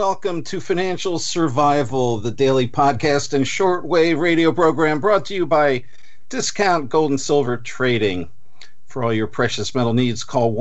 welcome to Financial Survival, the daily podcast and shortwave radio program brought to you by Discount Gold and Silver Trading. For all your precious metal needs, call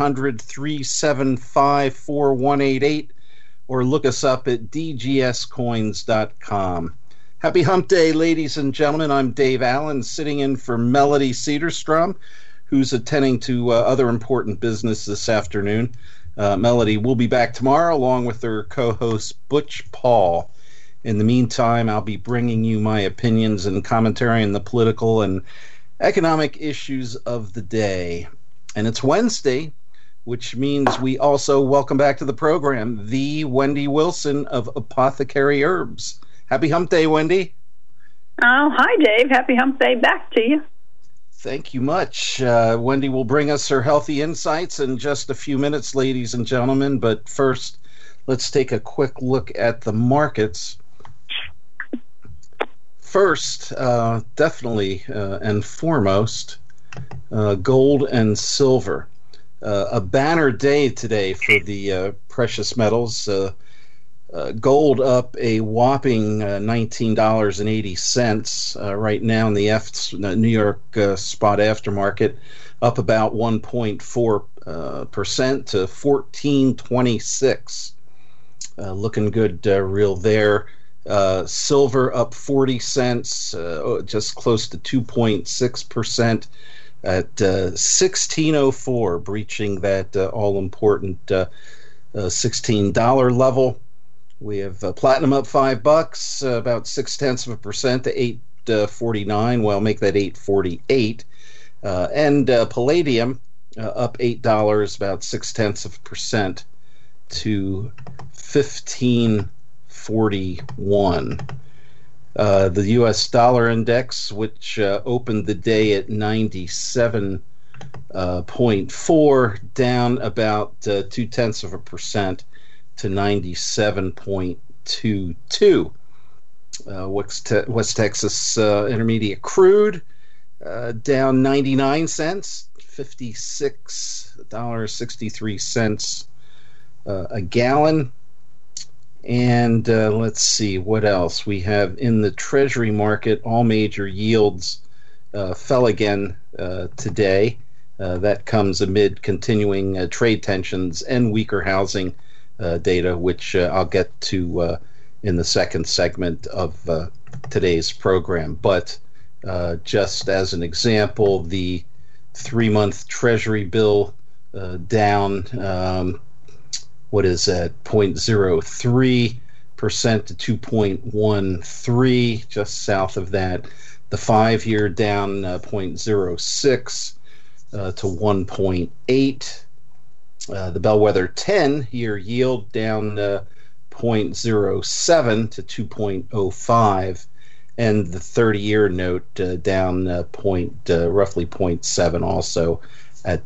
1-800-375-4188 or look us up at dgscoins.com. Happy Hump Day, ladies and gentlemen. I'm Dave Allen, sitting in for Melody Cedarstrom, who's attending to other important business this afternoon. Melody will be back tomorrow along with her co-host Butch Paul. In the meantime, I'll be bringing you my opinions and commentary on the political and economic issues of the day. And it's Wednesday, which means we also welcome back to the program the Wendy Wilson of Apothecary Herbs. Happy Hump Day, Wendy. Oh, hi, Dave. Happy Hump Day back to you. Thank you much. Wendy will bring us her healthy insights in just a few minutes, ladies and gentlemen. But first, let's take a quick look at the markets. First, definitely and foremost, gold and silver. A banner day today for the precious metals. Gold up a whopping $19.80 right now in the New York spot aftermarket, up about 1.4% to 1426. Looking good, real there. Silver up 40 cents, just close to 2.6% at $16.04, breaching that all-important $16 level. We have platinum up $5, about 0.6% to $8.49. Well, make that $8.48. And palladium up $8, about 0.6% to $15.41. The U.S. dollar index, which opened the day at 97.4, down about 0.2% to 97.22. West Texas Intermediate crude down 99 cents, $56.63 a gallon. And let's see what else we have in the Treasury market. All major yields fell again today. That comes amid continuing trade tensions and weaker housing data, which I'll get to in the second segment of today's program. But just as an example, the 3-month Treasury bill down, 0.03% to 2.13, just south of that. The 5-year down 0.06 to 1.8. The Bellwether 10-year yield down 0.07 to 2.05, and the 30-year note down roughly 0.7, also at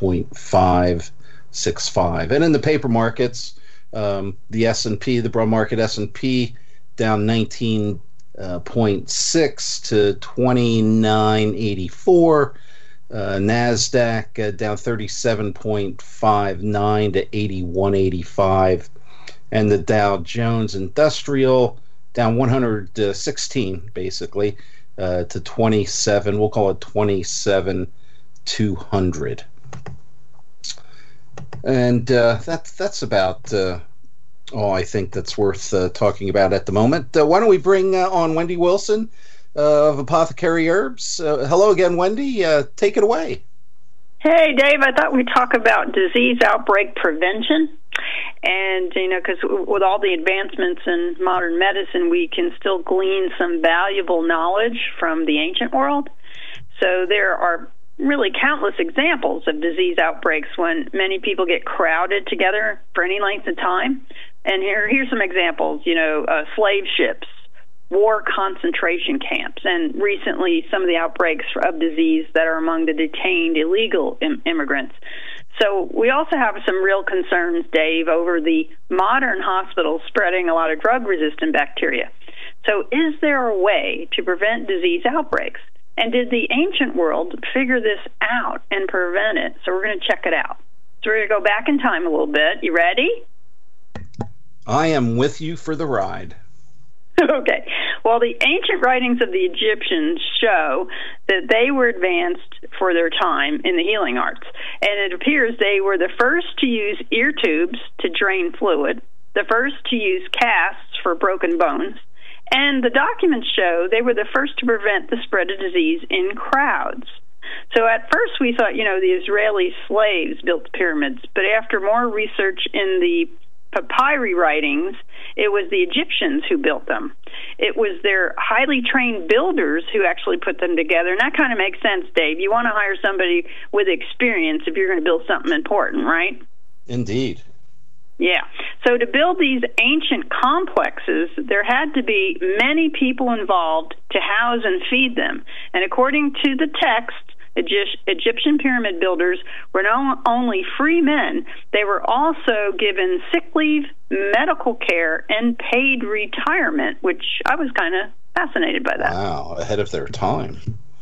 2.565. And in the paper markets, the S&P, the broad market S&P, down 19.6 to 2984. NASDAQ down 37.59 to 8185, and the Dow Jones Industrial down 116 basically to 27. We'll call it 27,200. And that's about all I think that's worth talking about at the moment. Why don't we bring on Wendy Wilson of Apothecary Herbs. Hello again, Wendy. Take it away. Hey, Dave. I thought we'd talk about disease outbreak prevention. And, because with all the advancements in modern medicine, we can still glean some valuable knowledge from the ancient world. So there are really countless examples of disease outbreaks when many people get crowded together for any length of time. And here's some examples, slave ships, war concentration camps, and recently some of the outbreaks of disease that are among the detained illegal immigrants. So we also have some real concerns, Dave, over the modern hospitals spreading a lot of drug-resistant bacteria. So is there a way to prevent disease outbreaks? And did the ancient world figure this out and prevent it? So we're going to check it out. So we're going to go back in time a little bit. You ready? I am with you for the ride. Okay. Well, the ancient writings of the Egyptians show that they were advanced for their time in the healing arts. And it appears they were the first to use ear tubes to drain fluid, the first to use casts for broken bones, and the documents show they were the first to prevent the spread of disease in crowds. So at first we thought, the Israeli slaves built the pyramids, but after more research in the papyri writings, it was the Egyptians who built them. It was their highly trained builders who actually put them together, and that kind of makes sense, Dave. You want to hire somebody with experience if you're going to build something important, right? Indeed. Yeah. So to build these ancient complexes, there had to be many people involved to house and feed them. And according to the text, Egyptian pyramid builders were not only free men, they were also given sick leave, medical care, and paid retirement, which I was kind of fascinated by that. Wow, ahead of their time.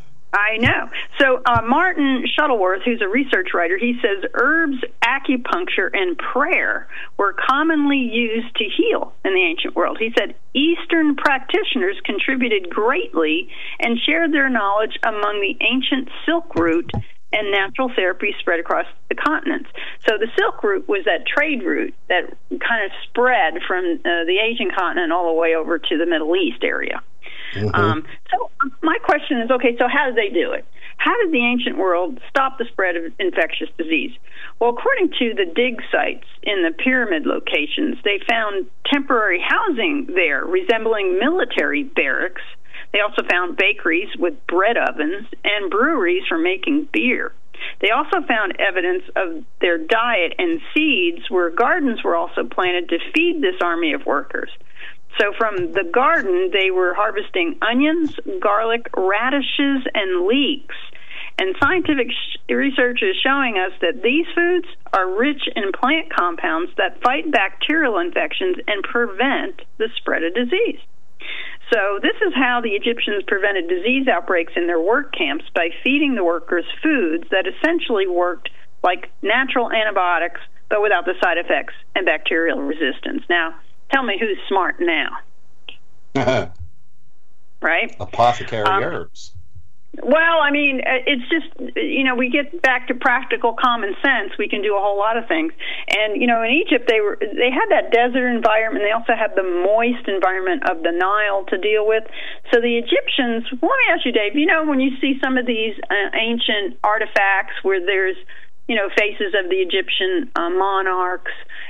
I know. So Martin Shuttleworth, who's a research writer, he says herbs, acupuncture, and prayer were commonly used to heal in the ancient world. He said Eastern practitioners contributed greatly and shared their knowledge among the ancient Silk Route and natural therapy spread across the continents. So the Silk Route was that trade route that kind of spread from the Asian continent all the way over to the Middle East area. Mm-hmm. So my question is, okay, so how did they do it? How did the ancient world stop the spread of infectious disease? Well, according to the dig sites in the pyramid locations, they found temporary housing there resembling military barracks. They also found bakeries with bread ovens and breweries for making beer. They also found evidence of their diet and seeds where gardens were also planted to feed this army of workers. So from the garden, they were harvesting onions, garlic, radishes, and leeks. And scientific research is showing us that these foods are rich in plant compounds that fight bacterial infections and prevent the spread of disease. So this is how the Egyptians prevented disease outbreaks in their work camps, by feeding the workers foods that essentially worked like natural antibiotics, but without the side effects and bacterial resistance. Now, tell me who's smart now. Right? Apothecary herbs. Well, I mean, it's just, we get back to practical common sense. We can do a whole lot of things. And, in Egypt, they had that desert environment. They also had the moist environment of the Nile to deal with. So the Egyptians, well, let me ask you, Dave, when you see some of these ancient artifacts where there's, faces of the Egyptian monarchs,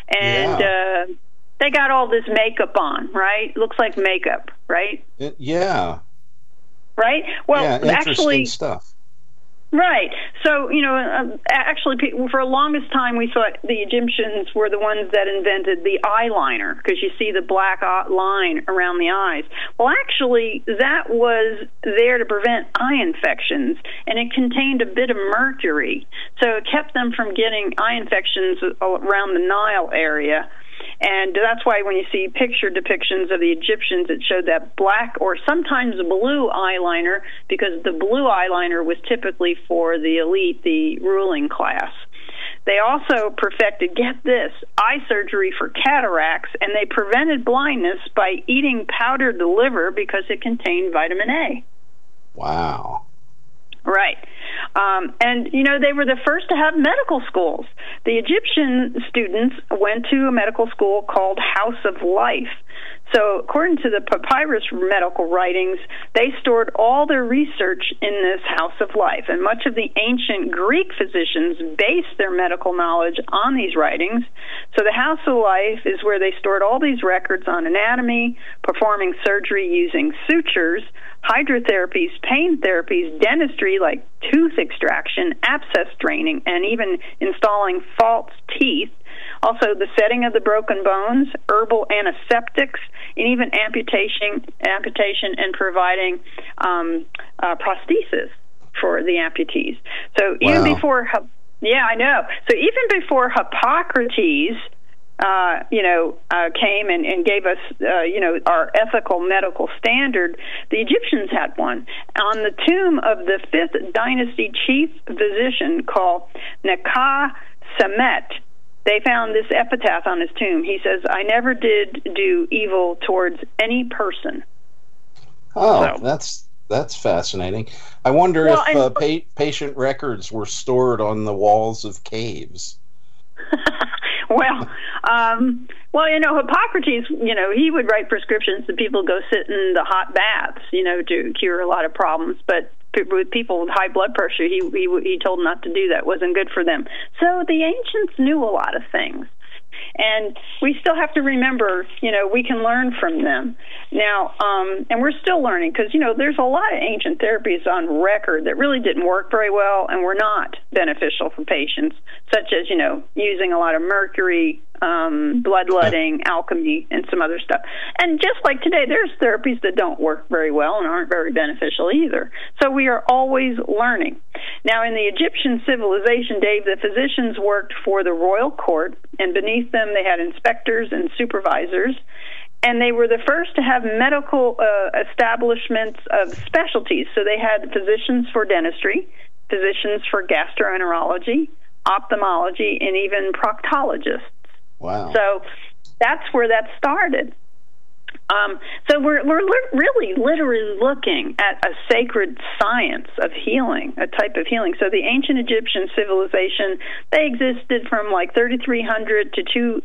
and they got all this makeup on, right? Looks like makeup, right? Yeah. Right? Well, interesting actually, stuff. Right. So, actually, for the longest time, we thought the Egyptians were the ones that invented the eyeliner, because you see the black line around the eyes. Well, actually, that was there to prevent eye infections, and it contained a bit of mercury. So it kept them from getting eye infections around the Nile area. And that's why when you see picture depictions of the Egyptians, it showed that black or sometimes blue eyeliner, because the blue eyeliner was typically for the elite, the ruling class. They also perfected, get this, eye surgery for cataracts, and they prevented blindness by eating powdered liver because it contained vitamin A. Wow. Right. And, they were the first to have medical schools. The Egyptian students went to a medical school called House of Life. So according to the papyrus medical writings, they stored all their research in this House of Life. And much of the ancient Greek physicians based their medical knowledge on these writings. So the House of Life is where they stored all these records on anatomy, performing surgery using sutures, hydrotherapies, pain therapies, dentistry like tooth extraction, abscess draining, and even installing false teeth. Also, the setting of the broken bones, herbal antiseptics, and even amputation and providing prosthesis for the amputees. So even before, I know. So even before Hippocrates, came and gave us, our ethical medical standard, the Egyptians had one. On the tomb of the 5th dynasty chief physician called Nekha Semet, they found this epitaph on his tomb. He says, "I never did do evil towards any person." Oh, so. That's fascinating. I wonder if patient records were stored on the walls of caves. Well, Hippocrates, he would write prescriptions that people go sit in the hot baths, to cure a lot of problems. But with people with high blood pressure, he told not to do that. It wasn't good for them. So the ancients knew a lot of things. And we still have to remember, we can learn from them. Now, and we're still learning because, there's a lot of ancient therapies on record that really didn't work very well and were not beneficial for patients, such as, using a lot of mercury, bloodletting, alchemy, and some other stuff. And just like today, there's therapies that don't work very well and aren't very beneficial either. So we are always learning. Now, in the Egyptian civilization, Dave, the physicians worked for the royal court, and beneath them they had inspectors and supervisors, and they were the first to have medical establishments of specialties. So they had physicians for dentistry, physicians for gastroenterology, ophthalmology, and even proctologists. Wow. So that's where that started. So we're really literally looking at a sacred science of healing, a type of healing. So the ancient Egyptian civilization, they existed from like 3300 to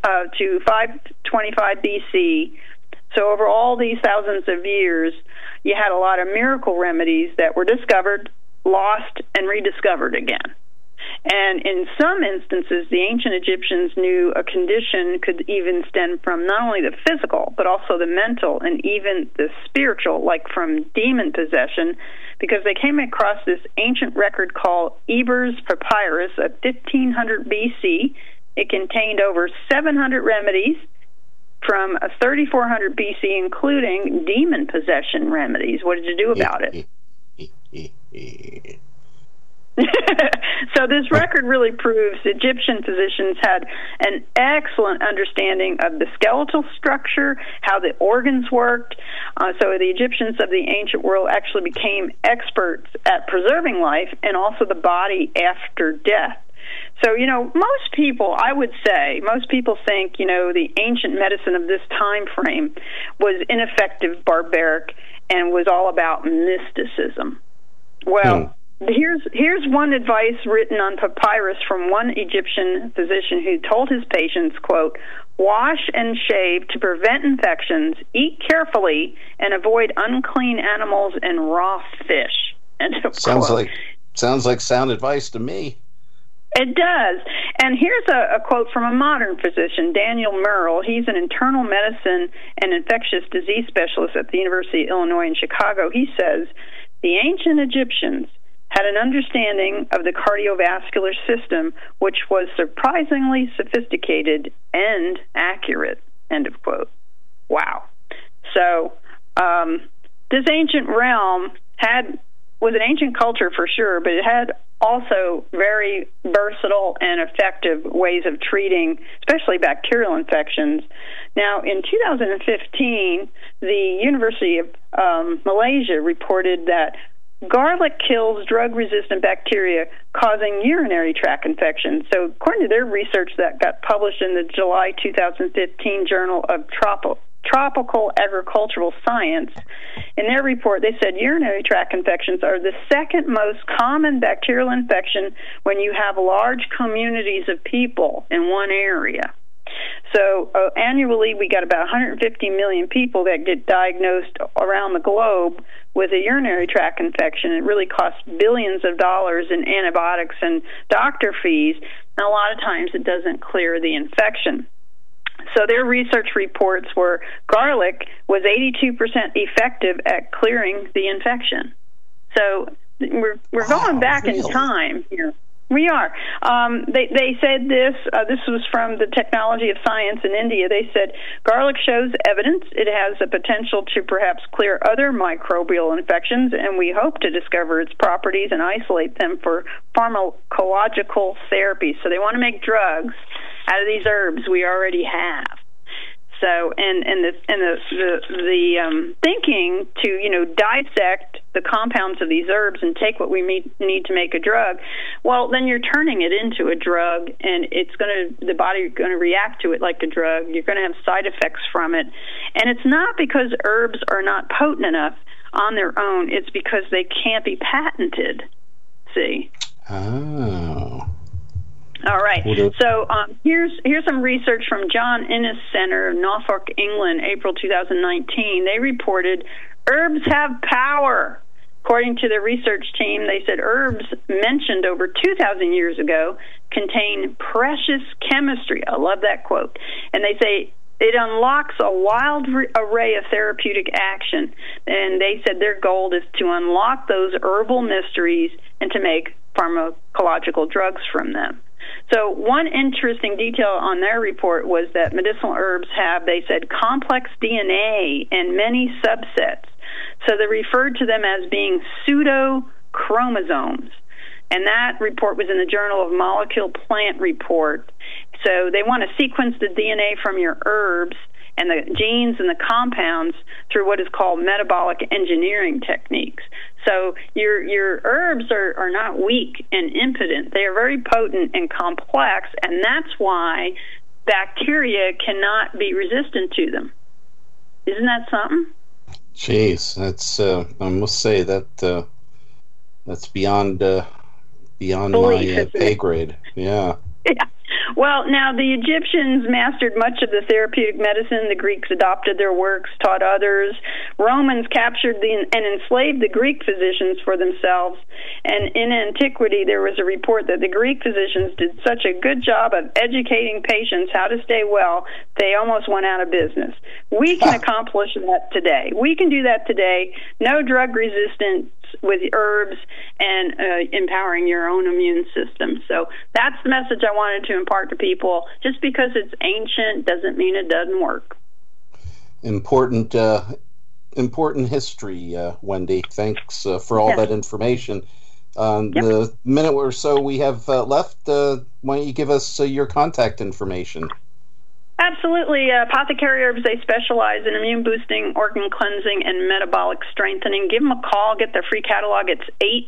525 BC. So over all these thousands of years, you had a lot of miracle remedies that were discovered, lost, and rediscovered again. And in some instances, the ancient Egyptians knew a condition could even stem from not only the physical, but also the mental and even the spiritual, like from demon possession, because they came across this ancient record called Ebers Papyrus of 1500 BC. It contained over 700 remedies from 3400 BC, including demon possession remedies. What did you do about it? So this record really proves Egyptian physicians had an excellent understanding of the skeletal structure, how the organs worked. So the Egyptians of the ancient world actually became experts at preserving life and also the body after death. So, most people think, the ancient medicine of this time frame was ineffective, barbaric, and was all about mysticism. Well, Here's one advice written on papyrus from one Egyptian physician who told his patients, quote, "Wash and shave to prevent infections, eat carefully, and avoid unclean animals and raw fish." End of quote. Sounds like sound advice to me. It does. And here's a quote from a modern physician, Daniel Merle. He's an internal medicine and infectious disease specialist at the University of Illinois in Chicago. He says, "The ancient Egyptians had an understanding of the cardiovascular system which was surprisingly sophisticated and accurate." End of quote. Wow. So this ancient realm was an ancient culture for sure, but it had also very versatile and effective ways of treating, especially bacterial infections. Now, in 2015, the University of Malaysia reported that garlic kills drug-resistant bacteria causing urinary tract infections. So according to their research that got published in the July 2015 Journal of Tropical Agricultural Science, in their report they said urinary tract infections are the second most common bacterial infection when you have large communities of people in one area. So annually we got about 150 million people that get diagnosed around the globe with a urinary tract infection. It really costs billions of dollars in antibiotics and doctor fees, and a lot of times it doesn't clear the infection. So their research reports were garlic was 82% effective at clearing the infection. So we're going back in time here. We are. They said this was from the Technology of Science in India. They said, garlic shows evidence it has the potential to perhaps clear other microbial infections, and we hope to discover its properties and isolate them for pharmacological therapy. So they want to make drugs out of these herbs we already have. So, and the thinking to dissect the compounds of these herbs and take what we need to make a drug, well, then you're turning it into a drug, and the body is going to react to it like a drug. You're going to have side effects from it, and it's not because herbs are not potent enough on their own. It's because they can't be patented. See? Oh. All right. So here's some research from John Innes Center, Norfolk, England, April 2019. They reported herbs have power. According to the research team, they said herbs mentioned over 2,000 years ago contain precious chemistry. I love that quote. And they say it unlocks a wild array of therapeutic action. And they said their goal is to unlock those herbal mysteries and to make pharmacological drugs from them. So one interesting detail on their report was that medicinal herbs have, they said, complex DNA and many subsets. So they referred to them as being pseudochromosomes. And that report was in the Journal of Molecular Plant Report. So they want to sequence the DNA from your herbs and the genes and the compounds through what is called metabolic engineering techniques. So your herbs are not weak and impotent. They are very potent and complex, and that's why bacteria cannot be resistant to them. Isn't that something? Jeez, that's I must say that that's beyond my pay grade. Yeah. Yeah. Well, now the Egyptians mastered much of the therapeutic medicine. The Greeks adopted their works, taught others. Romans captured and enslaved the Greek physicians for themselves. And in antiquity, there was a report that the Greek physicians did such a good job of educating patients how to stay well, they almost went out of business. We can accomplish that today. We can do that today. No drug resistance with herbs and empowering your own immune system. So that's the message I wanted to impart to people. Just because it's ancient doesn't mean it doesn't work. Important history, Wendy. Thanks for all that information. The minute or so we have left, why don't you give us your contact information? Absolutely. Apothecary Herbs, they specialize in immune boosting, organ cleansing, and metabolic strengthening. Give them a call. Get their free catalog. It's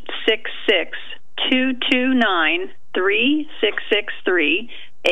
866-229-3663.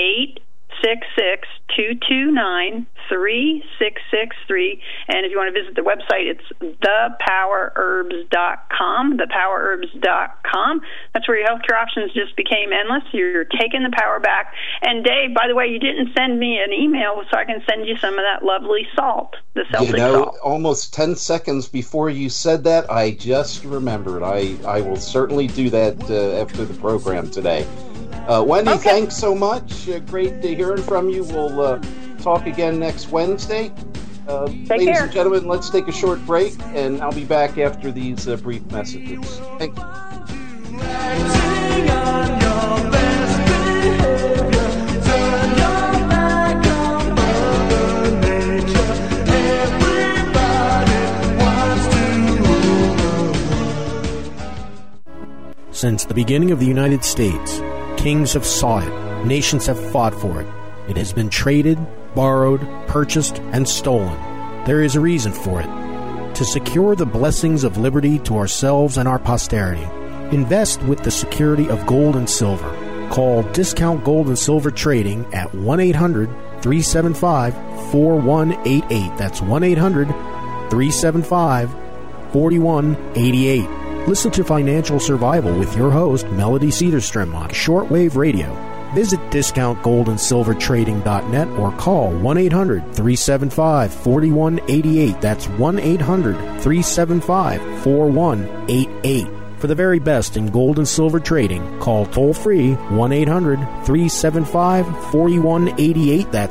866-229-3663. And if you want to visit the website, it's thepowerherbs.com, thepowerherbs.com. That's where your healthcare options just became endless. You're taking the power back. And Dave, by the way, you didn't send me an email, so I can send you some of that lovely salt, the Celtic salt. Almost 10 seconds before you said that, I just remembered. I will certainly do that after the program today. Wendy, thanks so much. Great hearing from you. We'll talk again next Wednesday. Ladies and gentlemen, let's take a short break, and I'll be back after these brief messages. Thank you. Since the beginning of the United States, kings have sought it, nations have fought for it. It has been traded, borrowed, purchased, and stolen. There is a reason for it. To secure the blessings of liberty to ourselves and our posterity, invest with the security of gold and silver. Call Discount Gold and Silver Trading at 1-800-375-4188. That's 1-800-375-4188. Listen to Financial Survival with your host, Melody Cedarstrom, on shortwave radio. Visit discountgoldandsilvertrading.net or call 1-800-375-4188. That's 1-800-375-4188. For the very best in gold and silver trading, call toll-free 1-800-375-4188. That's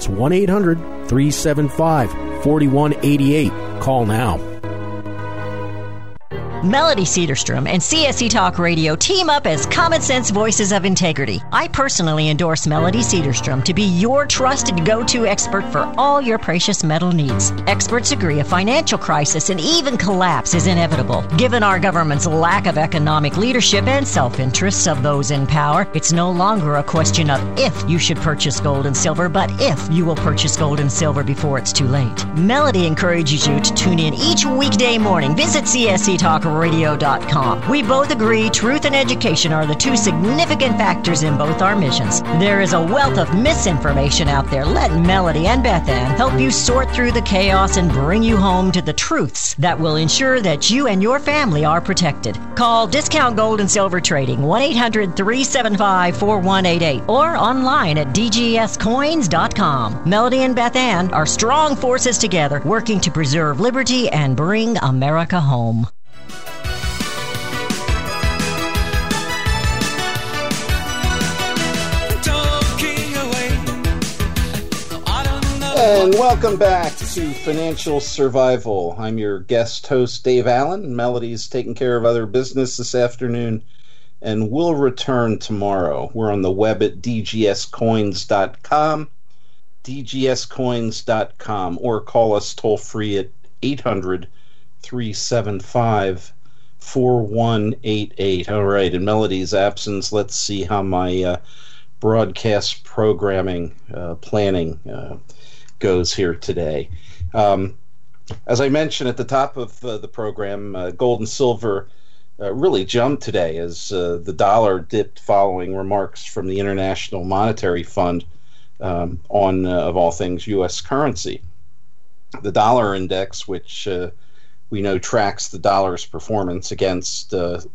1-800-375-4188. Call now. Melody Cedarstrom and CSE Talk Radio team up as common sense voices of integrity. I personally endorse Melody Cedarstrom to be your trusted go-to expert for all your precious metal needs. Experts agree a financial crisis and even collapse is inevitable. Given our government's lack of economic leadership and self-interests of those in power, it's no longer a question of if you should purchase gold and silver, but if you will purchase gold and silver before it's too late. Melody encourages you to tune in each weekday morning. Visit CSETalkradio.com. We both agree truth and education are the two significant factors in both our missions. There is a wealth of misinformation out there. Let Melody and Beth Ann help you sort through the chaos and bring you home to the truths that will ensure that you and your family are protected. Call Discount Gold and Silver Trading 1-800-375-4188 or online at dgscoins.com. Melody and Beth Ann are strong forces together working to preserve liberty and bring America home. And welcome back to Financial Survival. I'm your guest host, Dave Allen. Melody's taking care of other business this afternoon, and we'll return tomorrow. We're on the web at dgscoins.com, dgscoins.com, or call us toll-free at 800-375-4188. All right, in Melody's absence, let's see how my broadcast programming planning goes here today. As I mentioned at the top of the program, gold and silver really jumped today as the dollar dipped following remarks from the International Monetary Fund on, of all things, U.S. currency. The dollar index, which we know tracks the dollar's performance against,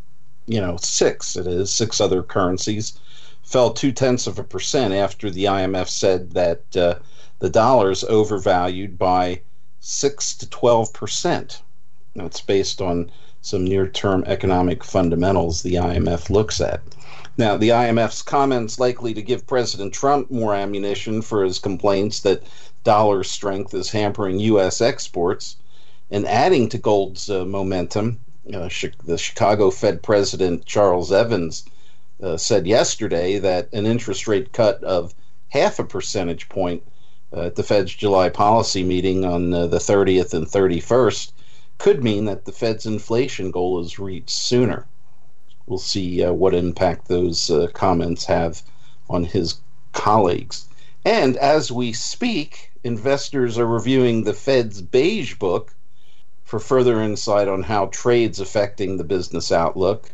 six other currencies, fell 0.2% after the IMF said that the dollar's overvalued by 6 to 12%. It's based on some near-term economic fundamentals the IMF looks at. Now, the IMF's comments likely to give President Trump more ammunition for his complaints that dollar strength is hampering U.S. exports. And adding to gold's momentum, the Chicago Fed President Charles Evans said yesterday that an interest rate cut of 0.5 percentage point at the Fed's July policy meeting on the 30th and 31st could mean that the Fed's inflation goal is reached sooner. We'll see what impact those comments have on his colleagues. And as we speak, investors are reviewing the Fed's Beige Book for further insight on how trade's affecting the business outlook.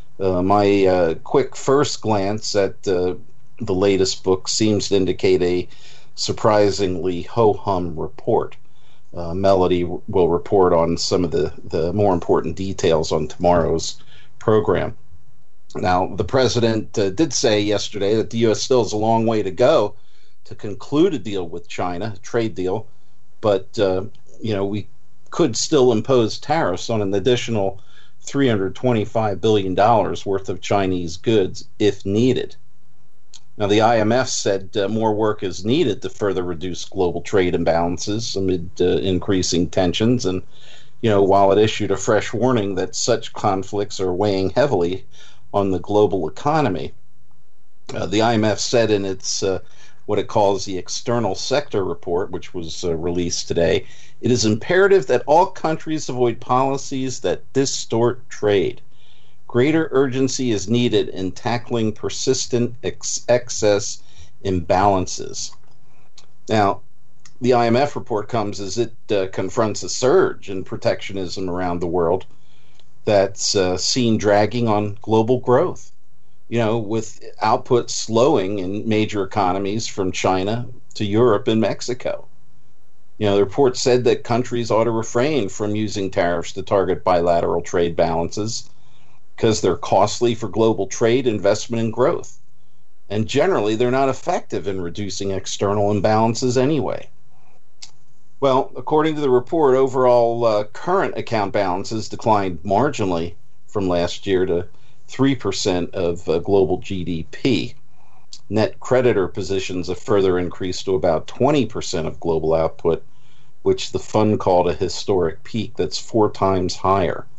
My quick first glance at the latest book seems to indicate a surprisingly ho-hum report. Melody will report on some of the more important details on tomorrow's program. Now, the president did say yesterday that the U.S. still has a long way to go to conclude a deal with China, a trade deal, but we could still impose tariffs on an additional $325 billion worth of Chinese goods if needed. Now, the IMF said more work is needed to further reduce global trade imbalances amid increasing tensions. And, while it issued a fresh warning that such conflicts are weighing heavily on the global economy, the IMF said in its what it calls the External Sector Report, which was released today, it is imperative that all countries avoid policies that distort trade. Greater urgency is needed in tackling persistent excess imbalances. Now, the IMF report comes as it confronts a surge in protectionism around the world that's seen dragging on global growth. With output slowing in major economies from China to Europe and Mexico. The report said that countries ought to refrain from using tariffs to target bilateral trade balances because they're costly for global trade, investment, and growth. And generally, they're not effective in reducing external imbalances anyway. Well, according to the report, overall current account balances declined marginally from last year to 3% of global GDP. Net creditor positions have further increased to about 20% of global output, which the fund called a historic peak that's 4 times higher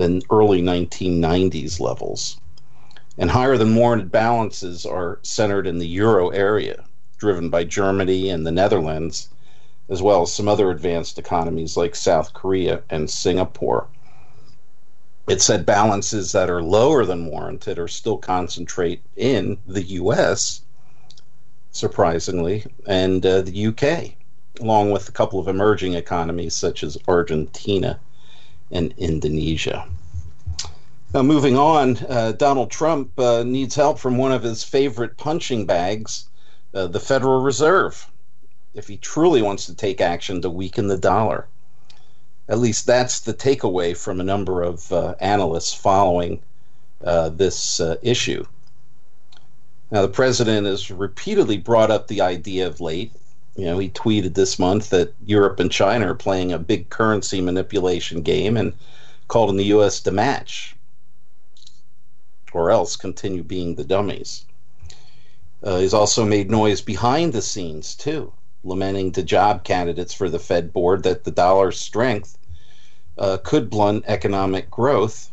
than early 1990s levels. And higher than warranted balances are centered in the euro area, driven by Germany and the Netherlands, as well as some other advanced economies like South Korea and Singapore. It said balances that are lower than warranted are still concentrate in the U.S., surprisingly, and the U.K., along with a couple of emerging economies such as Argentina and Indonesia. Now, moving on, Donald Trump needs help from one of his favorite punching bags, the Federal Reserve, if he truly wants to take action to weaken the dollar. At least that's the takeaway from a number of analysts following this issue. Now, the president has repeatedly brought up the idea of late. He tweeted this month that Europe and China are playing a big currency manipulation game and called on the U.S. to match, or else continue being the dummies. He's also made noise behind the scenes, too, lamenting to job candidates for the Fed board that the dollar's strength could blunt economic growth,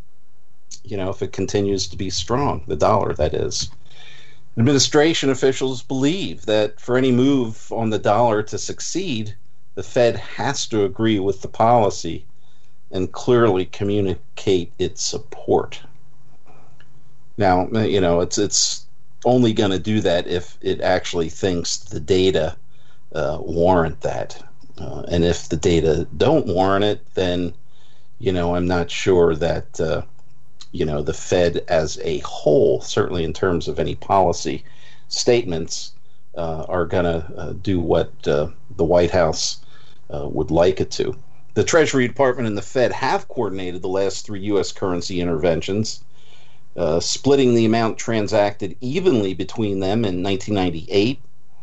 if it continues to be strong, the dollar, that is. Administration officials believe that for any move on the dollar to succeed, the Fed has to agree with the policy and clearly communicate its support. Now, it's only going to do that if it actually thinks the data warrant that. And if the data don't warrant it, then, I'm not sure that, the Fed as a whole, certainly in terms of any policy statements, are going to do what the White House would like it to. The Treasury Department and the Fed have coordinated the last 3 U.S. currency interventions, splitting the amount transacted evenly between them in 1998,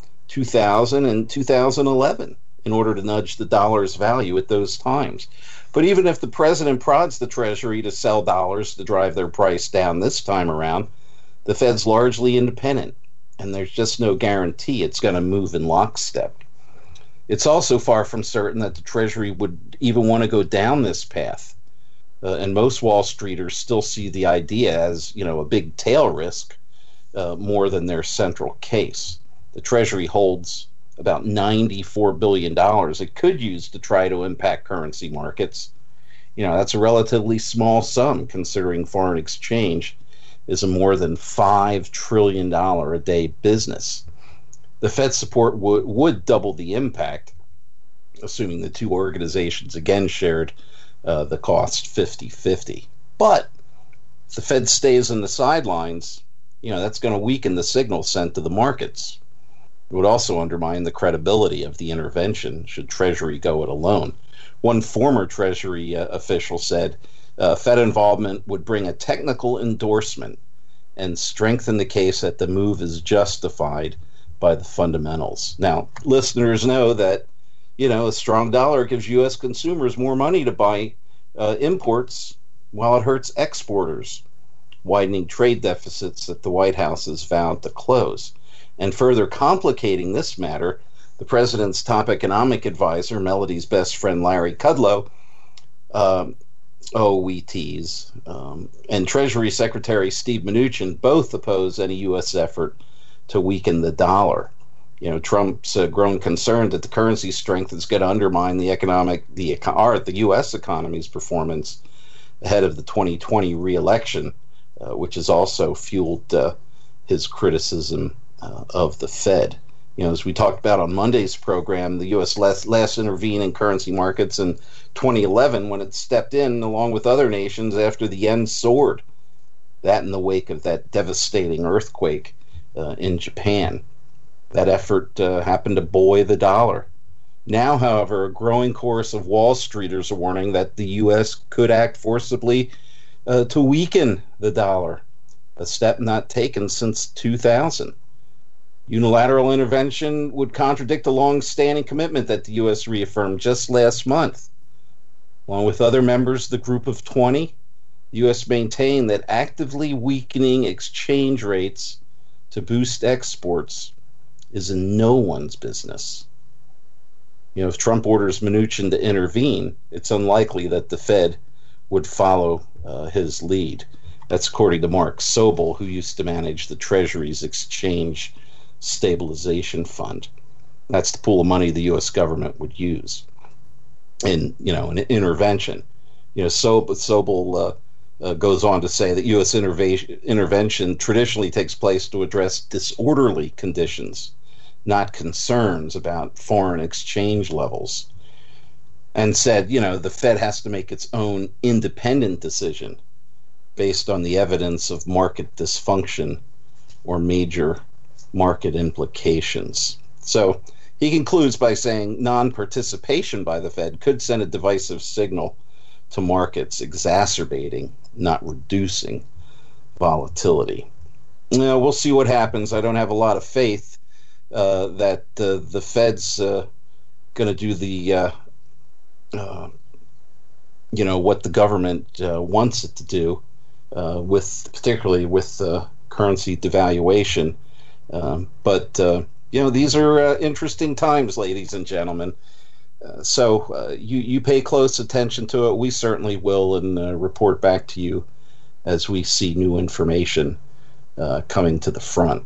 2000, and 2011 in order to nudge the dollar's value at those times. But even if the president prods the Treasury to sell dollars to drive their price down this time around, the Fed's largely independent, and there's just no guarantee it's going to move in lockstep. It's also far from certain that the Treasury would even want to go down this path. And most Wall Streeters still see the idea as, a big tail risk more than their central case. The Treasury holds about $94 billion it could use to try to impact currency markets. That's a relatively small sum considering foreign exchange is a more than $5 trillion a day business. The Fed support would double the impact, assuming the two organizations again shared the cost 50-50. But if the Fed stays on the sidelines, that's going to weaken the signal sent to the markets. It would also undermine the credibility of the intervention should Treasury go it alone. One former Treasury official said Fed involvement would bring a technical endorsement and strengthen the case that the move is justified by the fundamentals. Now, listeners know that a strong dollar gives U.S. consumers more money to buy imports while it hurts exporters, widening trade deficits that the White House has vowed to close. And further complicating this matter, the president's top economic advisor, Melody's best friend Larry Kudlow, OETs, and Treasury Secretary Steve Mnuchin both oppose any U.S. effort to weaken the dollar. Trump's grown concerned that the currency strength is going to undermine the U.S. economy's performance ahead of the 2020 re-election, which has also fueled his criticism of the Fed. As we talked about on Monday's program, the U.S. last intervened in currency markets in 2011 when it stepped in along with other nations after the yen soared. That in the wake of that devastating earthquake in Japan. That effort happened to buoy the dollar. Now, however, a growing chorus of Wall Streeters are warning that the U.S. could act forcibly to weaken the dollar, a step not taken since 2000. Unilateral intervention would contradict a long-standing commitment that the U.S. reaffirmed just last month. Along with other members of the Group of 20, the U.S. maintained that actively weakening exchange rates to boost exports is in no one's business. If Trump orders Mnuchin to intervene, it's unlikely that the Fed would follow his lead. That's according to Mark Sobel, who used to manage the Treasury's Exchange Stabilization Fund. That's the pool of money the U.S. government would use in, an intervention. Sobel goes on to say that U.S. intervention traditionally takes place to address disorderly conditions, not concerns about foreign exchange levels, and said, the Fed has to make its own independent decision based on the evidence of market dysfunction or major market implications. So he concludes by saying non-participation by the Fed could send a divisive signal to markets, exacerbating, not reducing volatility. We'll see what happens. I don't have a lot of faith that the Fed's going to do the what the government wants it to do, particularly with currency devaluation. But these are interesting times, ladies and gentlemen. So you pay close attention to it. We certainly will, and report back to you as we see new information coming to the front.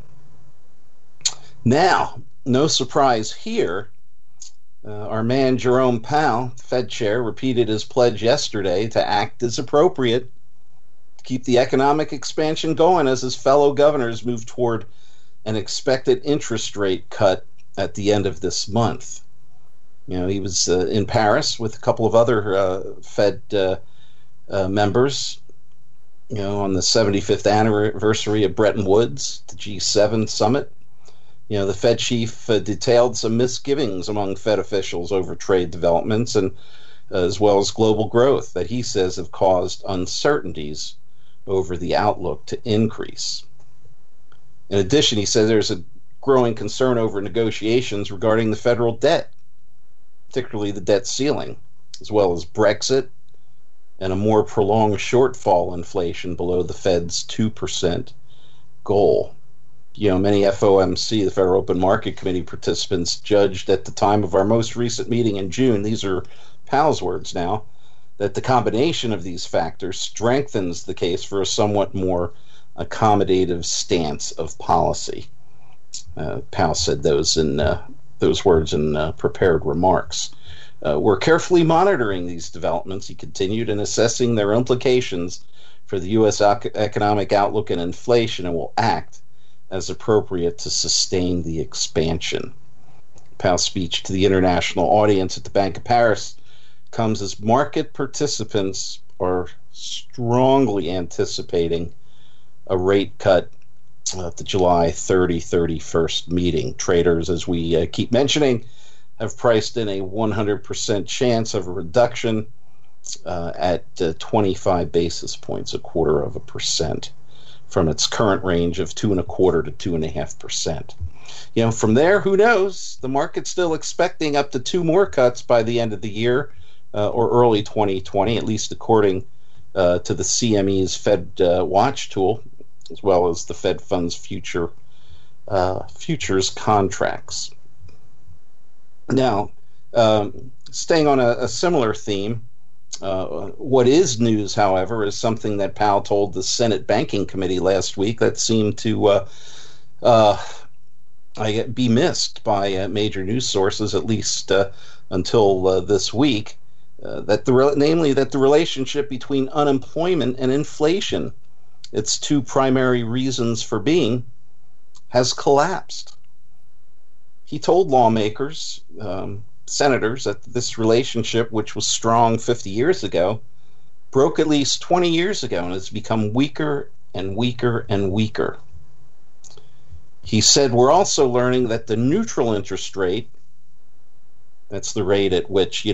Now, no surprise here, our man Jerome Powell, Fed chair, repeated his pledge yesterday to act as appropriate to keep the economic expansion going as his fellow governors move toward an expected interest rate cut at the end of this month. He was in Paris with a couple of other Fed members, on the 75th anniversary of Bretton Woods, the G7 summit. The Fed chief detailed some misgivings among Fed officials over trade developments and as well as global growth that he says have caused uncertainties over the outlook to increase. In addition, he says there's a growing concern over negotiations regarding the federal debt, particularly the debt ceiling, as well as Brexit and a more prolonged shortfall inflation below the Fed's 2% goal. Many FOMC, the Federal Open Market Committee participants, judged at the time of our most recent meeting in June, these are Powell's words now, that the combination of these factors strengthens the case for a somewhat more accommodative stance of policy. Powell said those words in prepared remarks. We're carefully monitoring these developments, he continued, and assessing their implications for the U.S. economic outlook and inflation, and will act as appropriate to sustain the expansion. Powell's speech to the international audience at the Bank of Paris comes as market participants are strongly anticipating a rate cut at the July 30-31st meeting. Traders, as we keep mentioning, have priced in a 100% chance of a reduction at 25 basis points, 0.25%, from its current range of 2.25% to 2.5%. From there, who knows? The market's still expecting up to 2 more cuts by the end of the year or early 2020, at least according to the CME's Fed Watch tool, as well as the Fed Funds futures contracts. Now, staying on a similar theme, what is news, however, is something that Powell told the Senate Banking Committee last week that seemed to be missed by major news sources, at least until this week, namely that the relationship between unemployment and inflation, its 2 primary reasons for being, has collapsed. He told lawmakers, senators, that this relationship, which was strong 50 years ago, broke at least 20 years ago and has become weaker and weaker and weaker. He said, we're also learning that the neutral interest rate, that's the rate at which,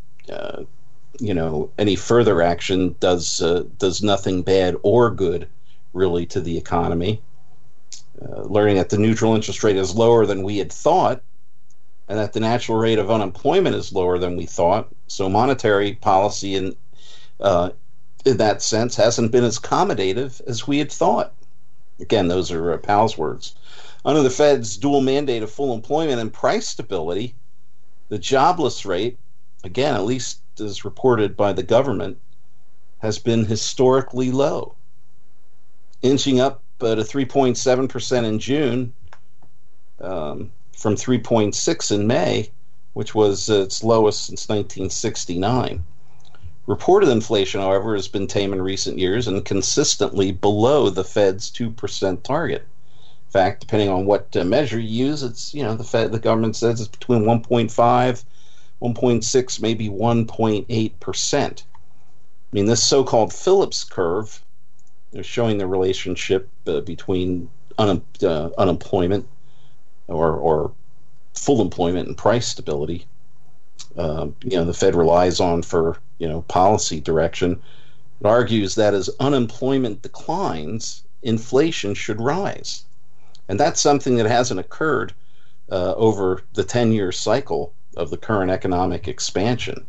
any further action does nothing bad or good, really, to the economy. Learning that the neutral interest rate is lower than we had thought, and that the natural rate of unemployment is lower than we thought. So monetary policy in that sense hasn't been as accommodative as we had thought. Again, those are Powell's words. Under the Fed's dual mandate of full employment and price stability, the jobless rate, again, at least as reported by the government, has been historically low, inching up to 3.7% in June from 3.6% in May, which was its lowest since 1969. Reported inflation, however, has been tame in recent years and consistently below the Fed's 2% target. In fact, depending on what measure you use, it's, the government says it's between 1.5, 1.6, maybe 1.8%. I mean, this so-called Phillips curve is showing the relationship between unemployment or full employment and price stability. The Fed relies on for policy direction. It argues that as unemployment declines, inflation should rise, and that's something that hasn't occurred over the 10-year cycle of the current economic expansion.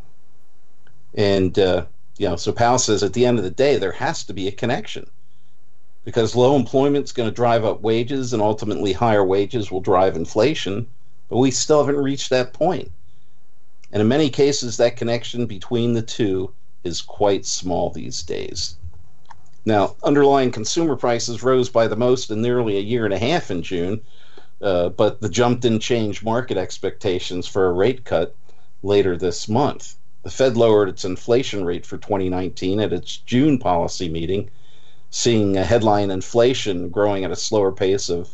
And so Powell says at the end of the day, there has to be a connection, because low employment is going to drive up wages, and ultimately higher wages will drive inflation, but we still haven't reached that point. And in many cases, that connection between the two is quite small these days. Now, underlying consumer prices rose by the most in nearly a year and a half in June, but the jump didn't change market expectations for a rate cut later this month. The Fed lowered its inflation rate for 2019 at its June policy meeting, seeing headline inflation growing at a slower pace of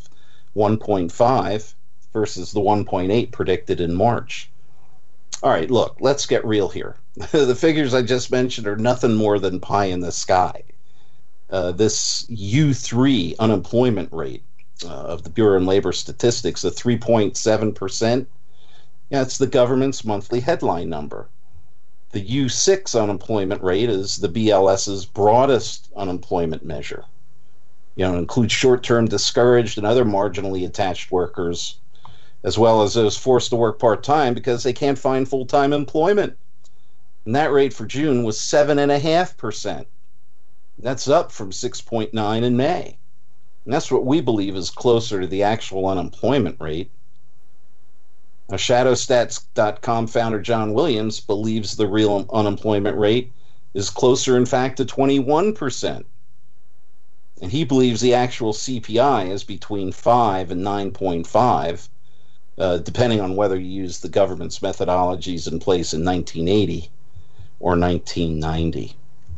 1.5 versus the 1.8 predicted in March. All right, look, let's get real here. The figures I just mentioned are nothing more than pie in the sky. This U3 unemployment rate of the Bureau of Labor Statistics, the 3.7%, it's the government's monthly headline number. The U6 unemployment rate is the BLS's broadest unemployment measure. It includes short-term discouraged and other marginally attached workers, as well as those forced to work part-time because they can't find full-time employment. And that rate for June was 7.5%. That's up from 6.9% in May. And that's what we believe is closer to the actual unemployment rate. Now, Shadowstats.com founder John Williams believes the real unemployment rate is closer, in fact, to 21%. And he believes the actual CPI is between 5 and 9.5, depending on whether you use the government's methodologies in place in 1980 or 1990.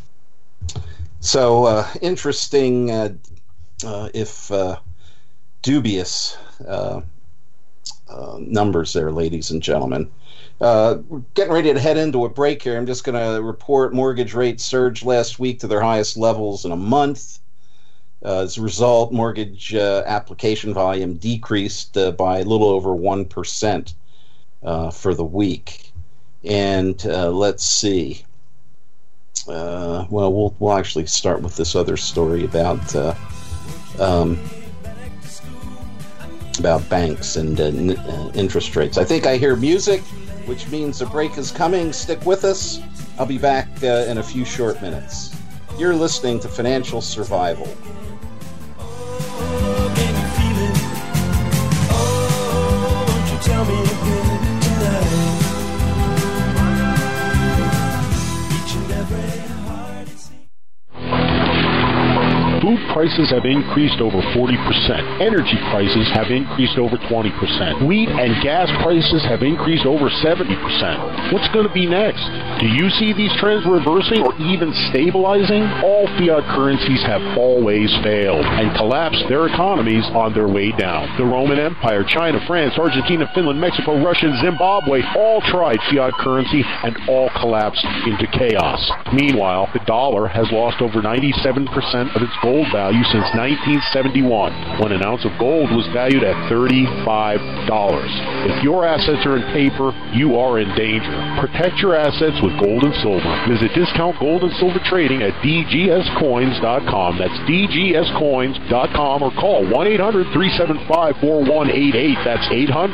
So, interesting, if dubious, numbers there, ladies and gentlemen. We're getting ready to head into a break here. I'm just going to report mortgage rates surged last week to their highest levels in a month. As a result, mortgage application volume decreased by a little over 1% for the week. And let's see. We'll actually start with this other story about banks and interest rates. I think I hear music, which means a break is coming. Stick with us. I'll be back in a few short minutes. You're listening to Financial Survival. Can you feel it? Oh, won't you tell me again tonight? Each and every heart is Food prices have increased over 40%. Energy prices have increased over 20%. Wheat and gas prices have increased over 70%. What's going to be next? Do you see these trends reversing or even stabilizing? All fiat currencies have always failed and collapsed their economies on their way down. The Roman Empire, China, France, Argentina, Finland, Mexico, Russia, and Zimbabwe all tried fiat currency and all collapsed into chaos. Meanwhile, the dollar has lost over 97% of its gold value since 1971, when an ounce of gold was valued at $35. If your assets are in paper, you are in danger. Protect your assets with gold and silver. Visit Discount Gold and Silver Trading at dgscoins.com. That's dgscoins.com, or call 1-800-375-4188. That's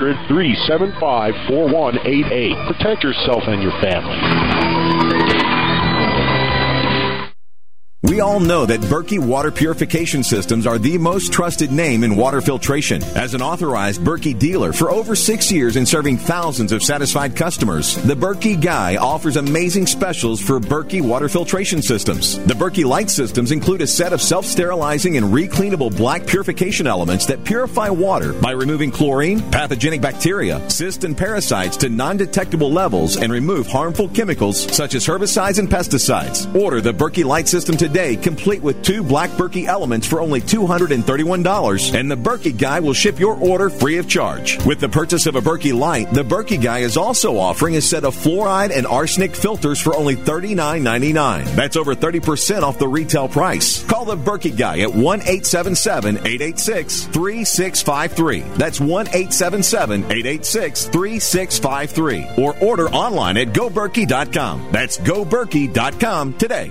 800-375-4188. Protect yourself and your family. We all know that Berkey Water Purification Systems are the most trusted name in water filtration. As an authorized Berkey dealer for over 6 years and serving thousands of satisfied customers, the Berkey Guy offers amazing specials for Berkey Water Filtration Systems. The Berkey Light Systems include a set of self-sterilizing and recleanable black purification elements that purify water by removing chlorine, pathogenic bacteria, cysts, and parasites to non-detectable levels and remove harmful chemicals such as herbicides and pesticides. Order the Berkey Light System today, complete with 2 black Berkey elements for only $231, and the Berkey Guy will ship your order free of charge. With the purchase of a Berkey Light, the Berkey Guy is also offering a set of fluoride and arsenic filters for only $39.99. That's over 30% off the retail price. Call the Berkey Guy at 1-877-886-3653. That's 1-877-886-3653. Or order online at GoBerkey.com. That's GoBerkey.com today.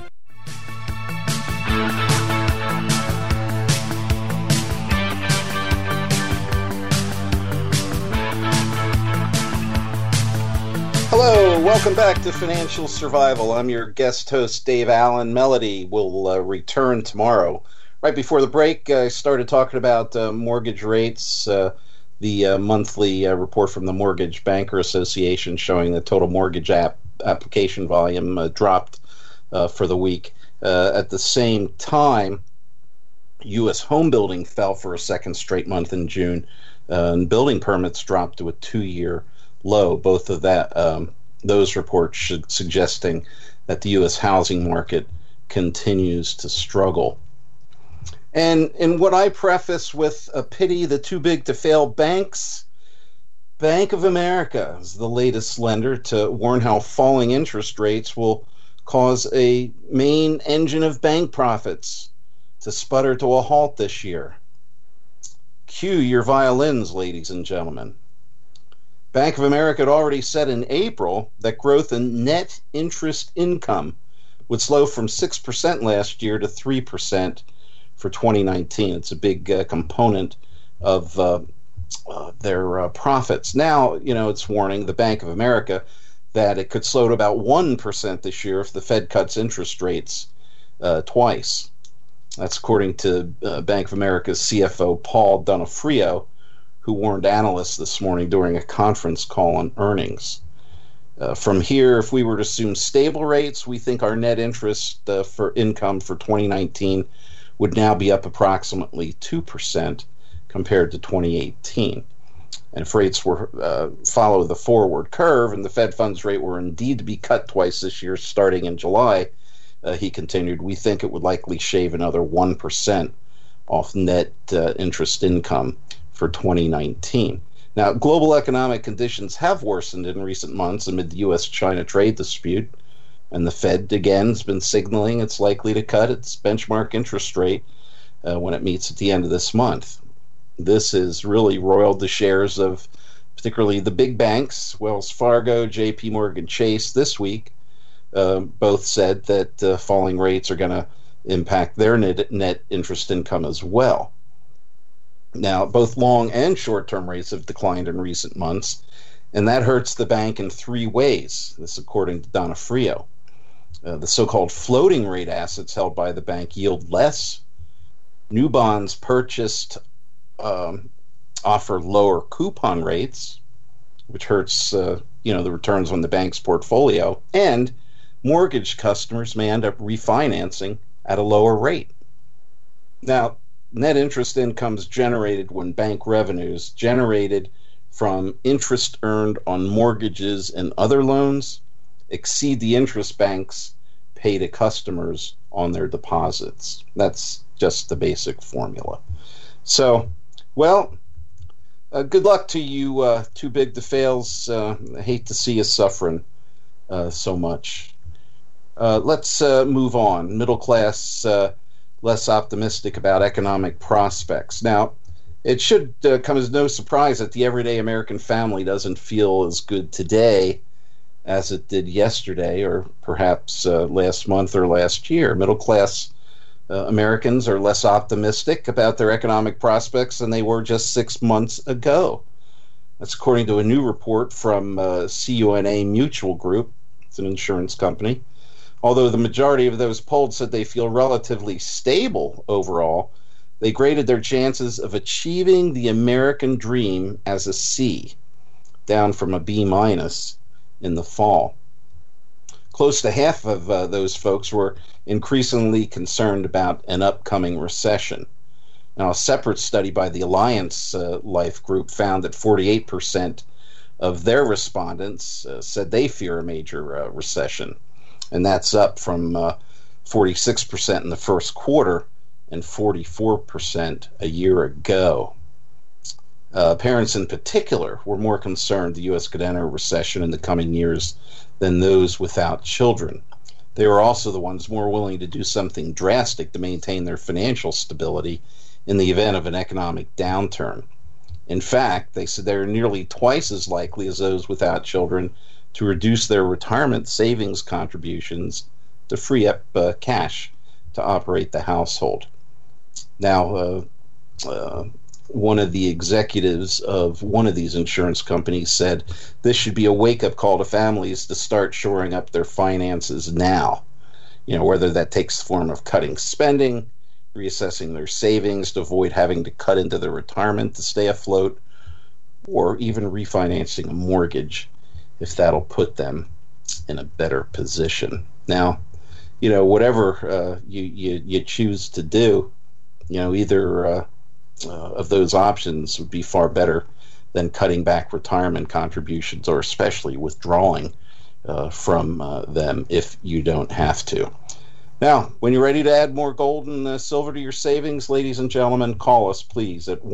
Hello, welcome back to Financial Survival. I'm your guest host, Dave Allen. Melody will return tomorrow. Right before the break, I started talking about mortgage rates, the monthly report from the Mortgage Banker Association showing the total mortgage application volume dropped for the week. At the same time, U.S. home building fell for a second straight month in June, and building permits dropped to a 2-year low. Both of those reports suggesting that the U.S. housing market continues to struggle. And in what I preface with a pity the too big to fail banks, Bank of America is the latest lender to warn how falling interest rates will cause a main engine of bank profits to sputter to a halt this year. Cue your violins, ladies and gentlemen. Bank of America had already said in April that growth in net interest income would slow from 6% last year to 3% for 2019. It's a big component of their profits. Now, it's warning the Bank of America that it could slow to about 1% this year if the Fed cuts interest rates twice. That's according to Bank of America's CFO Paul Donofrio, who warned analysts this morning during a conference call on earnings. From here, if we were to assume stable rates, we think our net interest for income for 2019 would now be up approximately 2% compared to 2018. And if rates were follow the forward curve and the Fed funds rate were indeed to be cut twice this year starting in July, he continued, we think it would likely shave another 1% off net interest income for 2019. Now, global economic conditions have worsened in recent months amid the U.S.-China trade dispute, and the Fed, again, has been signaling it's likely to cut its benchmark interest rate when it meets at the end of this month. This has really roiled the shares of particularly the big banks, Wells Fargo, J.P. Morgan Chase, this week. Both said that falling rates are going to impact their net interest income as well. Now, both long and short-term rates have declined in recent months, and that hurts the bank in 3 ways. This according to Donofrio. The so-called floating rate assets held by the bank yield less. New bonds purchased offer lower coupon rates, which hurts the returns on the bank's portfolio, and mortgage customers may end up refinancing at a lower rate. Now, net interest income is generated when bank revenues generated from interest earned on mortgages and other loans exceed the interest banks pay to customers on their deposits. That's just the basic formula. So, well, good luck to you too big to fails. I hate to see you suffering so much. Let's move on. Middle class, less optimistic about economic prospects. Now, it should come as no surprise that the everyday American family doesn't feel as good today as it did yesterday or perhaps last month or last year. Middle class Americans are less optimistic about their economic prospects than they were just 6 months ago. That's according to a new report from CUNA Mutual Group. It's an insurance company. Although the majority of those polled said they feel relatively stable overall, they graded their chances of achieving the American dream as a C, down from a B- in the fall. Close to half of those folks were increasingly concerned about an upcoming recession. Now, a separate study by the Alliance Life Group found that 48% of their respondents said they fear a major recession, and that's up from 46% in the first quarter and 44% a year ago. Parents in particular were more concerned the U.S. could enter a recession in the coming years than those without children. They were also the ones more willing to do something drastic to maintain their financial stability in the event of an economic downturn. In fact, they said they're nearly twice as likely as those without children to reduce their retirement savings contributions to free up cash to operate the household. Now, one of the executives of one of these insurance companies said this should be a wake-up call to families to start shoring up their finances now. Whether that takes the form of cutting spending, reassessing their savings to avoid having to cut into their retirement to stay afloat, or even refinancing a mortgage if that'll put them in a better position. Now, whatever you choose to do, either of those options would be far better than cutting back retirement contributions, or especially withdrawing from them if you don't have to. Now, when you're ready to add more gold and silver to your savings, ladies and gentlemen, call us, please, at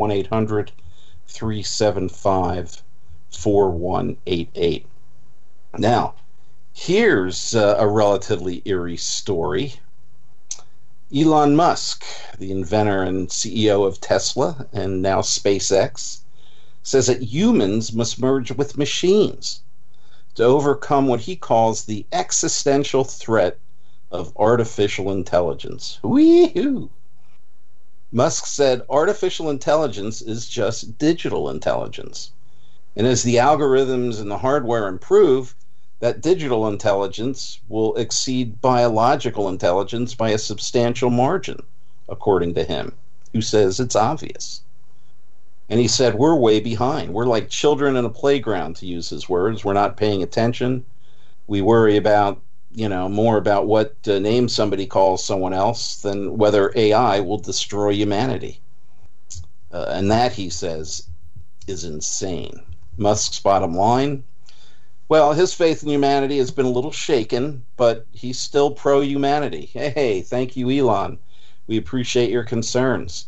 1-800-375-4188. Now, here's a relatively eerie story. Elon Musk, the inventor and CEO of Tesla and now SpaceX, says that humans must merge with machines to overcome what he calls the existential threat of artificial intelligence. Wee-hoo! Musk said artificial intelligence is just digital intelligence. And as the algorithms and the hardware improve, that digital intelligence will exceed biological intelligence by a substantial margin, according to him, who says it's obvious. And he said, we're way behind. We're like children in a playground, to use his words. We're not paying attention. We worry about, more about what name somebody calls someone else than whether AI will destroy humanity. And that, he says, is insane. Musk's bottom line, well, his faith in humanity has been a little shaken, but he's still pro-humanity. Hey, thank you, Elon. We appreciate your concerns.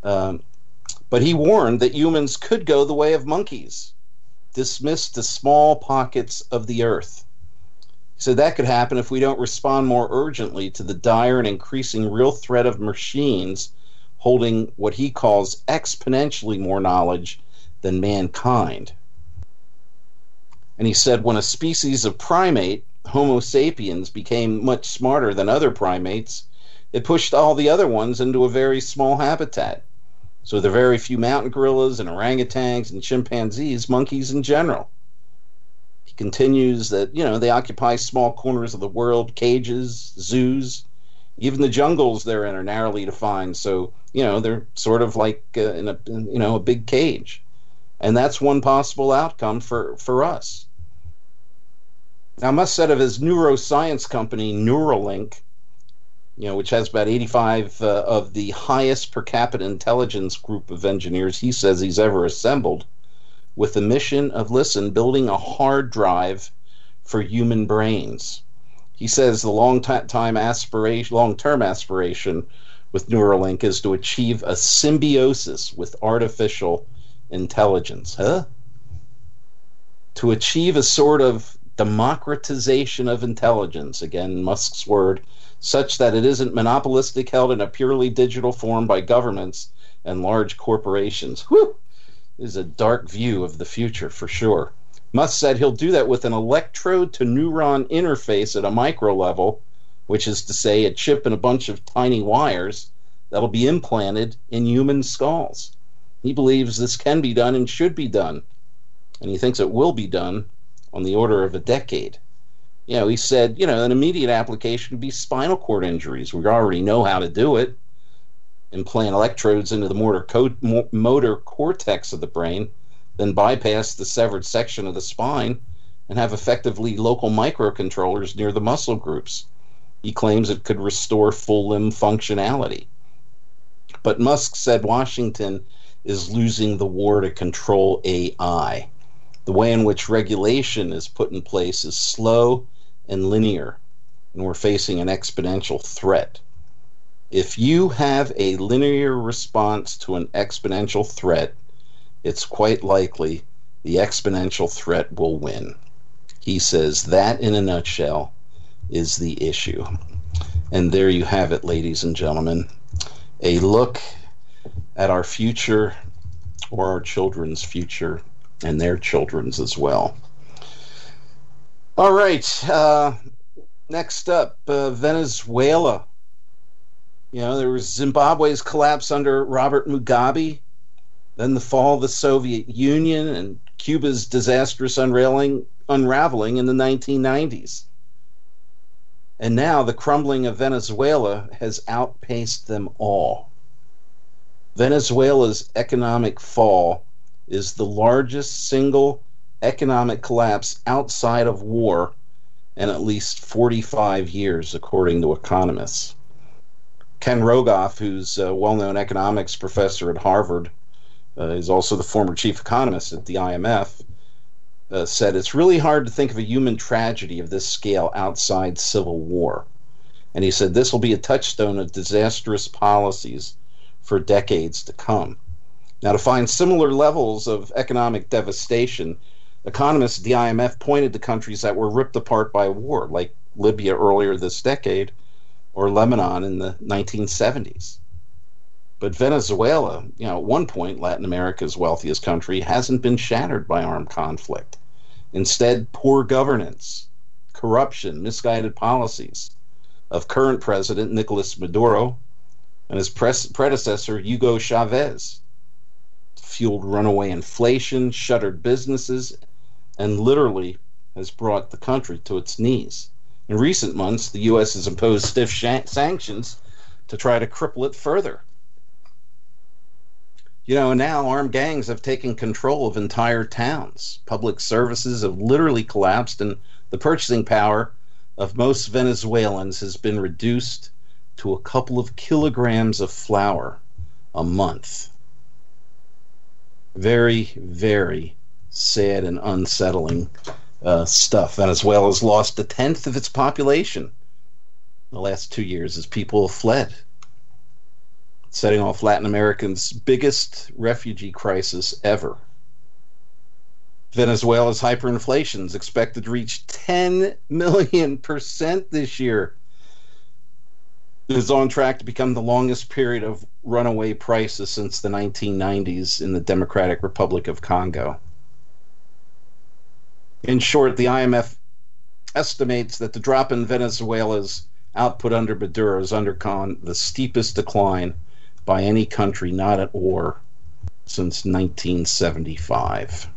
But he warned that humans could go the way of monkeys, dismissed the small pockets of the earth. He said that could happen if we don't respond more urgently to the dire and increasing real threat of machines holding what he calls exponentially more knowledge than mankind. And he said when a species of primate, Homo sapiens, became much smarter than other primates, it pushed all the other ones into a very small habitat. So there are very few mountain gorillas and orangutans and chimpanzees, monkeys in general. He continues that, they occupy small corners of the world, cages, zoos. Even the jungles they're in are narrowly defined, so, they're sort of like in a big cage. And that's one possible outcome for us. Now, Musk said of his neuroscience company, Neuralink, which has about 85 of the highest per capita intelligence group of engineers he says he's ever assembled, with the mission of, building a hard drive for human brains. He says the long-term aspiration with Neuralink is to achieve a symbiosis with artificial intelligence. To achieve a sort of democratization of intelligence, again, Musk's word, such that it isn't monopolistic, held in a purely digital form by governments and large corporations. Whew! This is a dark view of the future, for sure. Musk said he'll do that with an electrode-to-neuron interface at a micro level, which is to say a chip and a bunch of tiny wires that'll be implanted in human skulls. He believes this can be done and should be done, and he thinks it will be done on the order of a decade. He said, an immediate application would be spinal cord injuries. We already know how to do it. Implant electrodes into the motor cortex of the brain, then bypass the severed section of the spine and have effectively local microcontrollers near the muscle groups. He claims it could restore full limb functionality. But Musk said Washington is losing the war to control AI. The way in which regulation is put in place is slow and linear, and we're facing an exponential threat. If you have a linear response to an exponential threat, it's quite likely the exponential threat will win. He says that, in a nutshell, is the issue. And there you have it, ladies and gentlemen. A look at our future, or our children's future, and their children's as well. All right. Next up, Venezuela. There was Zimbabwe's collapse under Robert Mugabe, then the fall of the Soviet Union, and Cuba's disastrous unraveling in the 1990s. And now the crumbling of Venezuela has outpaced them all. Venezuela's economic fall is the largest single economic collapse outside of war in at least 45 years, according to economists. Ken Rogoff, who's a well-known economics professor at Harvard, is also the former chief economist at the IMF, said it's really hard to think of a human tragedy of this scale outside civil war. And he said this will be a touchstone of disastrous policies for decades to come. Now, to find similar levels of economic devastation, economists at the IMF pointed to countries that were ripped apart by war, like Libya earlier this decade, or Lebanon in the 1970s. But Venezuela, at one point Latin America's wealthiest country, hasn't been shattered by armed conflict. Instead, poor governance, corruption, misguided policies of current president Nicolas Maduro and his predecessor Hugo Chavez fueled runaway inflation, shuttered businesses, and literally has brought the country to its knees. In recent months, the U.S. has imposed stiff sanctions to try to cripple it further. And now armed gangs have taken control of entire towns. Public services have literally collapsed, and the purchasing power of most Venezuelans has been reduced to a couple of kilograms of flour a month. Very, very sad and unsettling stuff. Venezuela's lost a tenth of its population in the last 2 years as people have fled, setting off Latin America's biggest refugee crisis ever. Venezuela's hyperinflation is expected to reach 10 million% this year. It is on track to become the longest period of runaway prices since the 1990s in the Democratic Republic of Congo. In short, the IMF estimates that the drop in Venezuela's output under Maduro has undergone the steepest decline by any country not at war since 1975.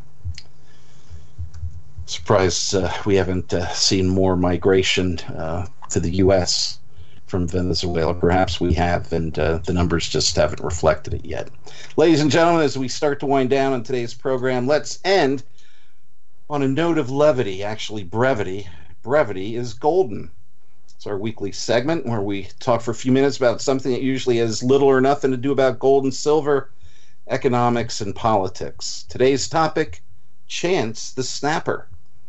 Surprised we haven't seen more migration to the U.S. from Venezuela. Perhaps we have, and the numbers just haven't reflected it yet. Ladies and gentlemen, as we start to wind down on today's program, let's end on a note of levity, actually brevity. Brevity is golden. It's our weekly segment where we talk for a few minutes about something that usually has little or nothing to do about gold and silver, economics, and politics. Today's topic, Chance the Snapper.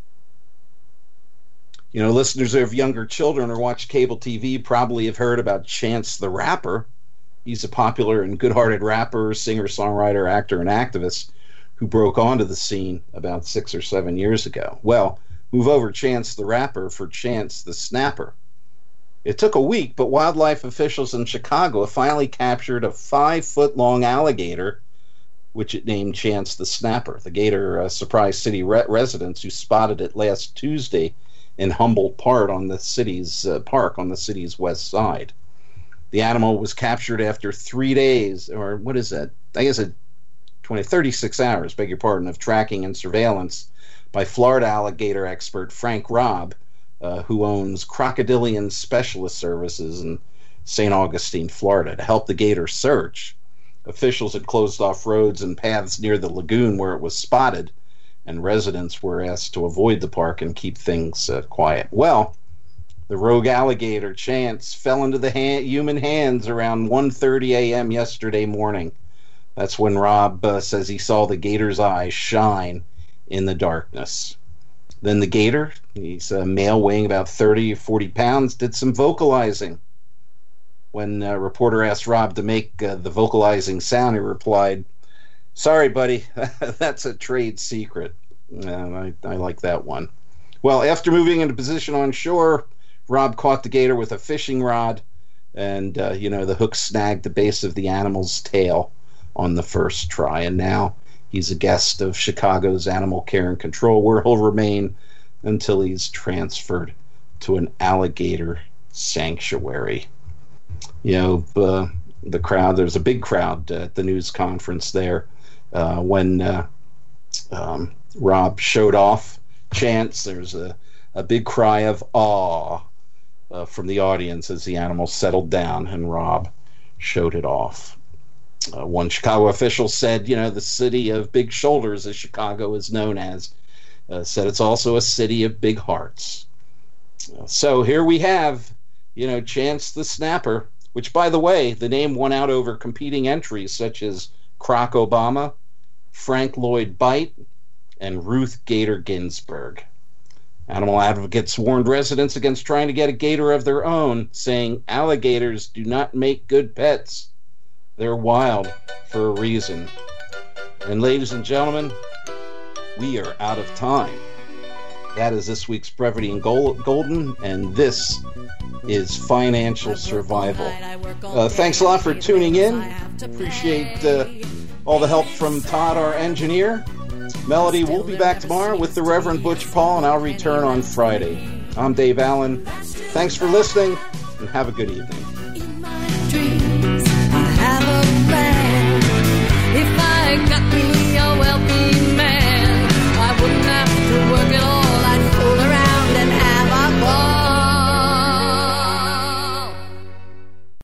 Listeners of younger children or watch cable TV probably have heard about Chance the Rapper. He's a popular and good-hearted rapper, singer, songwriter, actor, and activist who broke onto the scene about 6 or 7 years ago. Well, move over Chance the Rapper for Chance the Snapper. It took a week, but wildlife officials in Chicago have finally captured a 5-foot-long alligator, which it named Chance the Snapper. The gator surprised city residents who spotted it last Tuesday in Humboldt Park on the city's west side. The animal was captured after 3 days, or what is that? I guess 36 hours, beg your pardon, of tracking and surveillance by Florida alligator expert Frank Robb, who owns Crocodilian Specialist Services in St. Augustine, Florida, to help the gator search. Officials had closed off roads and paths near the lagoon where it was spotted, and residents were asked to avoid the park and keep things quiet. Well, the rogue alligator, Chance, fell into the human hands around 1:30 a.m. yesterday morning. That's when Rob says he saw the gator's eyes shine in the darkness. Then the gator, he's a male weighing about 30 or 40 pounds, did some vocalizing. When a reporter asked Rob to make the vocalizing sound, he replied, "Sorry, buddy, that's a trade secret." I like that one. Well, after moving into position on shore, Rob caught the gator with a fishing rod, and, the hook snagged the base of the animal's tail on the first try. And now he's a guest of Chicago's Animal Care and Control, where he'll remain until he's transferred to an alligator sanctuary. The crowd, there's a big crowd at the news conference there when Rob showed off Chance. There's a big cry of awe from the audience as the animal settled down and Rob showed it off. One Chicago official said, the city of big shoulders, as Chicago is known as, said it's also a city of big hearts. So here we have, Chance the Snapper, which, by the way, the name won out over competing entries such as Croc Obama, Frank Lloyd Bite, and Ruth Gator Ginsburg. Animal advocates warned residents against trying to get a gator of their own, saying alligators do not make good pets. They're wild for a reason. And ladies and gentlemen, we are out of time. That is this week's Brevity and Golden, and this is Financial Survival. Thanks a lot for tuning in. Appreciate all the help from Todd, our engineer. Melody will be back tomorrow with the Reverend Butch Paul, and I'll return on Friday. I'm Dave Allen. Thanks for listening, and have a good evening. In my dreams, I have a plan. If I got me a wealthy